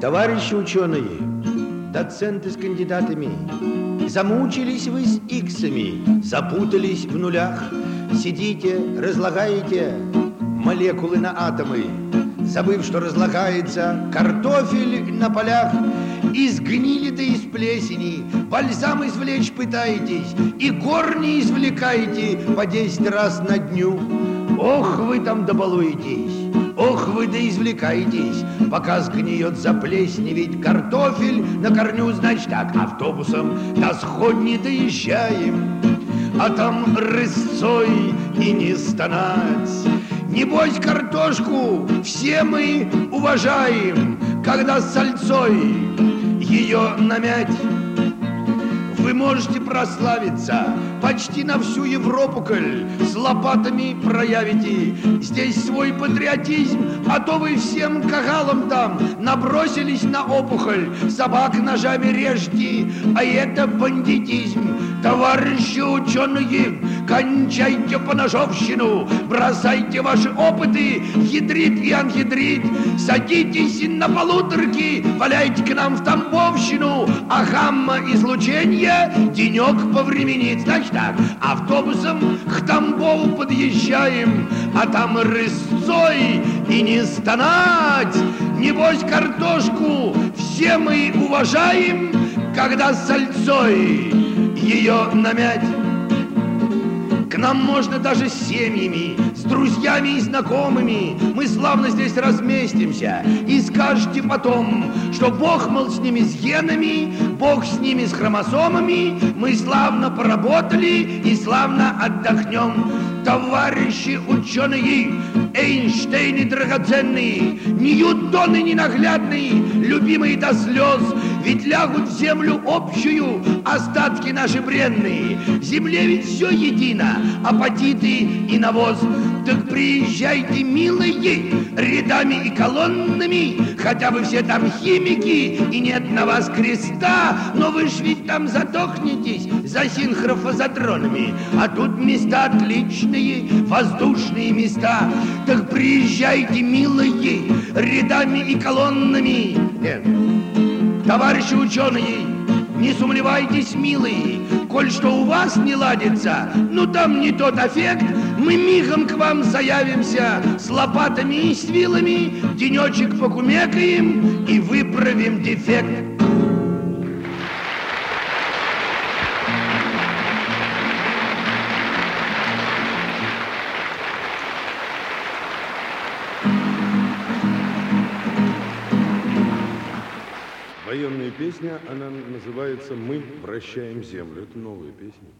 Товарищи ученые, доценты с кандидатами, замучились вы с иксами, запутались в нулях, сидите, разлагаете молекулы на атомы, забыв, что разлагается картофель на полях. Из гнили да из плесени бальзам извлечь пытаетесь, и корни извлекаете по 10 раз на дню. Ох, вы там добалуетесь, ох, вы да извлекаетесь, пока сгниет, заплесневить картофель на корню. Значит так, автобусом до сходни доезжаем, а там рысцой и не стонать. Небось, картошку все мы уважаем, когда с сальцой ее намять. Вы можете прославиться почти на всю Европу, коль с лопатами проявите здесь свой патриотизм, а то вы всем кагалам там набросились на опухоль, собак ножами режьте, а это бандитизм. Товарищи ученые, кончайте поножовщину, бросайте ваши опыты, ядрит и анхидрит, садитесь на полуторки, валяйте к нам в Тамбовщину, а гамма-излучение денек повременит. Значит так, автобусом к Тамбову подъезжаем, а там рысцой и не стонать. Небось, картошку все мы уважаем, когда с сальцой ее намять. К нам можно даже с семьями, с друзьями и знакомыми. Мы славно здесь разместимся. И скажете потом, что Бог, мол, с ними с генами, Бог с ними с хромосомами. Мы славно поработали и славно отдохнем. Товарищи ученые, Эйнштейны драгоценные, Ньютоны ненаглядные, любимые до слез, ведь лягут в землю общую остатки наши бренные. В земле ведь все едино, апатиты и навоз. Так приезжайте, милые, рядами и колоннами, хотя вы все там химики, и нет на вас креста, но вы ж ведь там задохнетесь за синхрофазотронами, а тут места отличные, воздушные места. Так приезжайте, милые, рядами и колоннами. Нет. Товарищи ученые, не сомневайтесь, милые, коль что у вас не ладится, ну там не тот эффект, мы мигом к вам заявимся с лопатами и с вилами, денечек покумекаем и выправим дефект. Военная песня, она называется «Мы вращаем землю». Это новая песня.